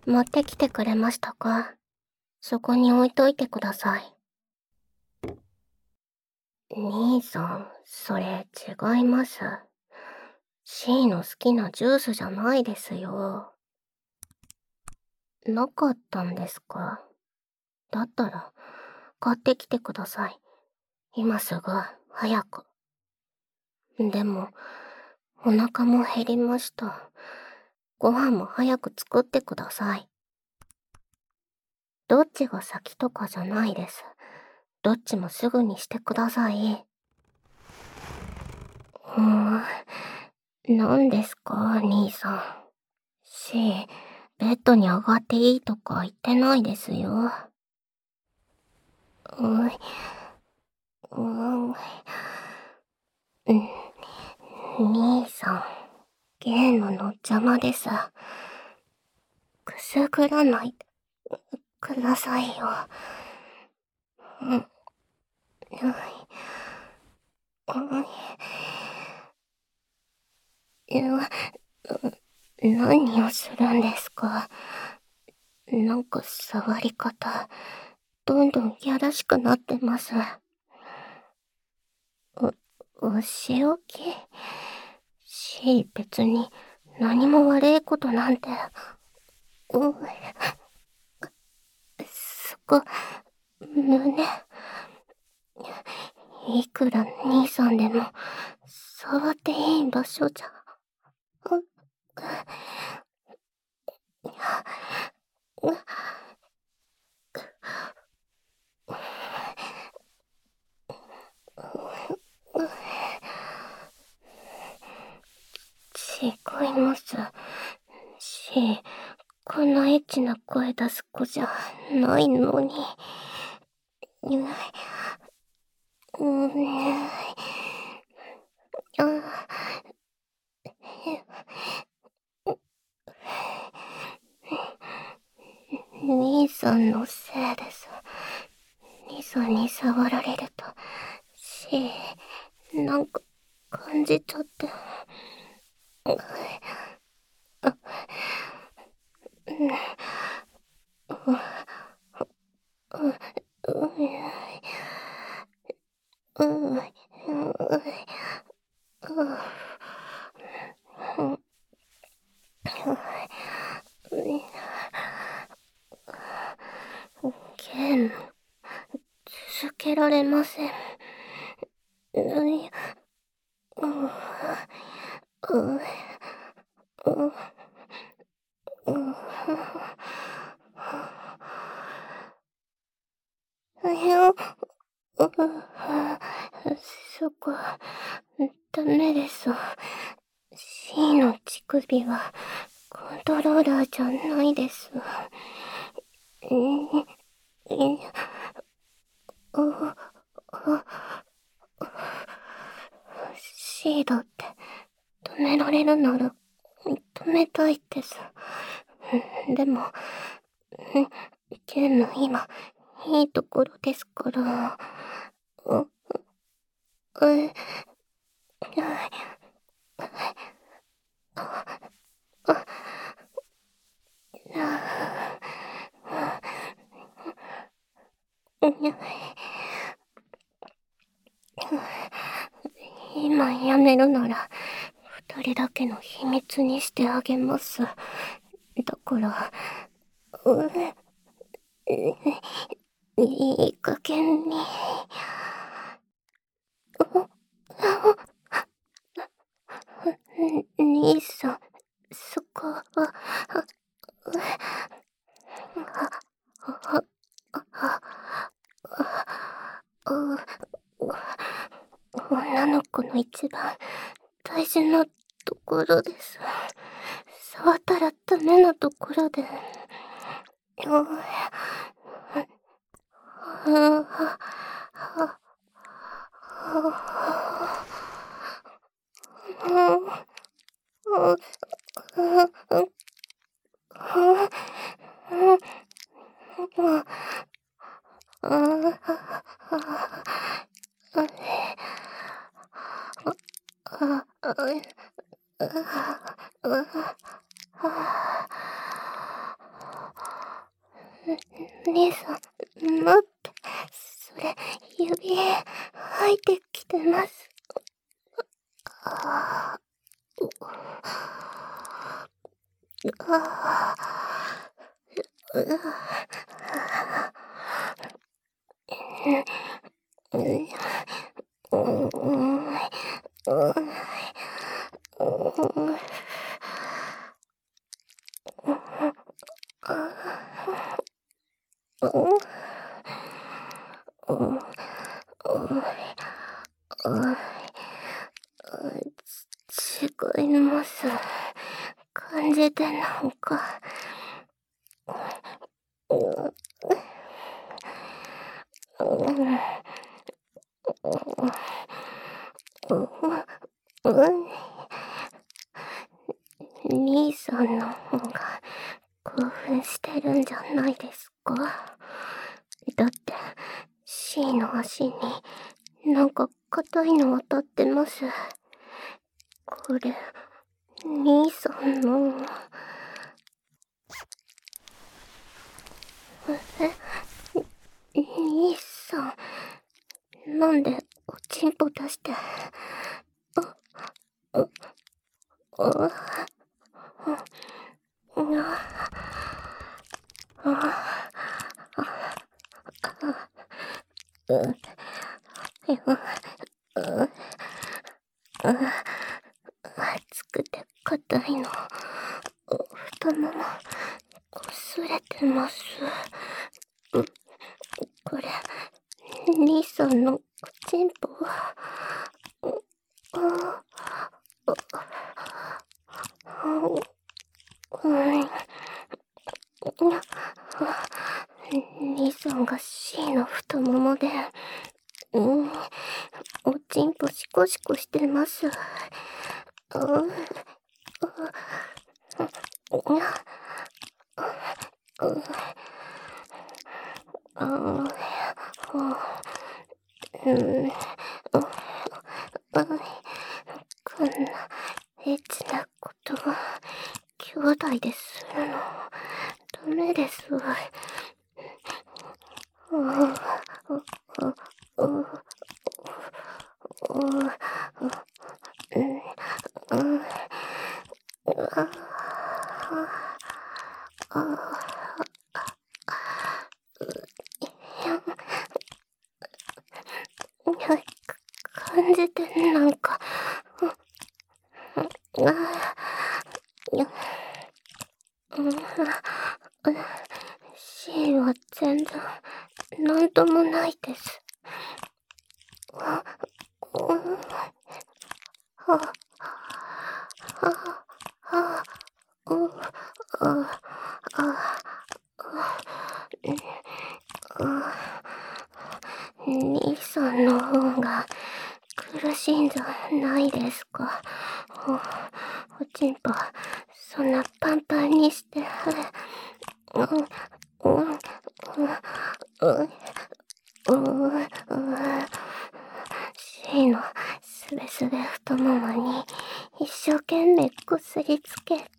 持ってきてくれましたか？そこに置いといてください。兄さん、それ違います。C の好きなジュースじゃないですよ。なかったんですか？だったら、買ってきてください。今すぐ、早く。でも、お腹も減りました。ご飯も早く作ってください。どっちが先とかじゃないです。どっちもすぐにしてください。何ですか、兄さん。C、ベッドに上がっていいとか言ってないですよ。うい、うん、兄さん、ゲームの邪魔です。くすぐらないでくださいよ。うん、うい、何をするんですか？なんか触り方、どんどんやらしくなってます。お仕置き？ C 別に何も悪いことなんて、うん、そこ、胸、いくら兄さんでも、触っていい場所じゃ、違います。C、こんなエッチな声出す子じゃないのに。うん、兄さんのせいです。兄さんに触られると、C、なんか感じちゃって。ゲーム、続けられません。そこ、ダメです。C の乳首はコントローラーじゃないです。C だって止められるなら止めたいです。でも、ゲーム今、いいところですから。今やめるなら、二人だけの秘密にしてあげます。だから、いい加減に。兄さん、そこは、女の子の一番大事なところです。触ったらダメなところで。 指、入ってきてます。ああ、違います。感じてなんか。兄さんの方が興奮してるんじゃないですか？だって C の足になんか硬いの当たってます。これ兄さんの。兄さん、なんでおちんぽ出して。熱くて硬いの太もも擦れてます。これ兄さんのおちんぽ。兄さんが C の太ももで、おちんぽシコシコしてます。こんなエッチなことは兄弟でするのダメです。感じてなんか。C は全然なんともないです。兄さんの方が苦しいんじゃないですか？おちんぽそんなパンパンにして。C のすべすべ太ももに一生懸命こすりつけて。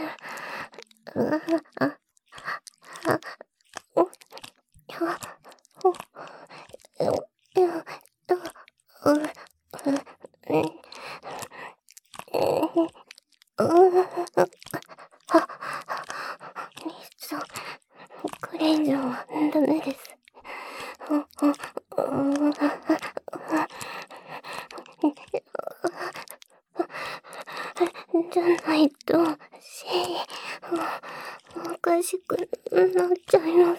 兄さん、これ以上はダメです。じゃないと C おかしくなっちゃいます。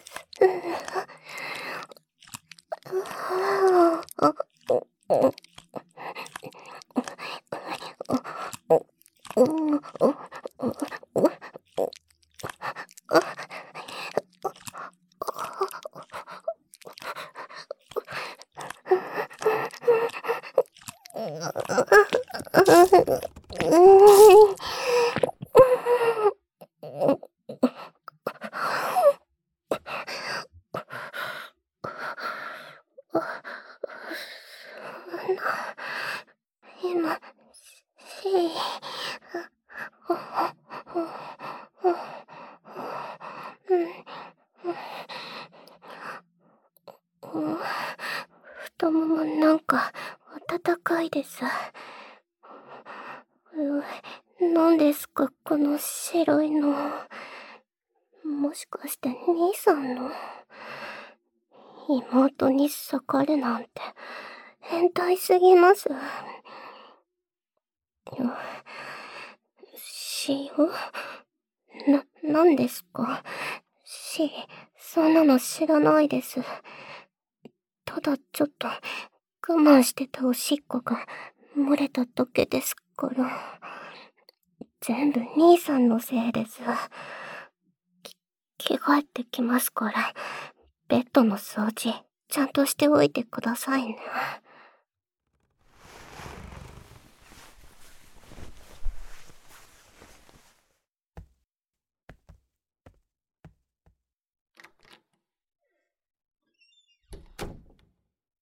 今 C 太供もなんか温かいです。何ですかこの白いの。もしかして兄さんの。妹に裂かれなんて変態すぎます。なんですか？そんなの知らないです。ただちょっと我慢してたおしっこが漏れただけですから。全部兄さんのせいです。着替えてきますから、ベッドの掃除、ちゃんとしておいてくださいね。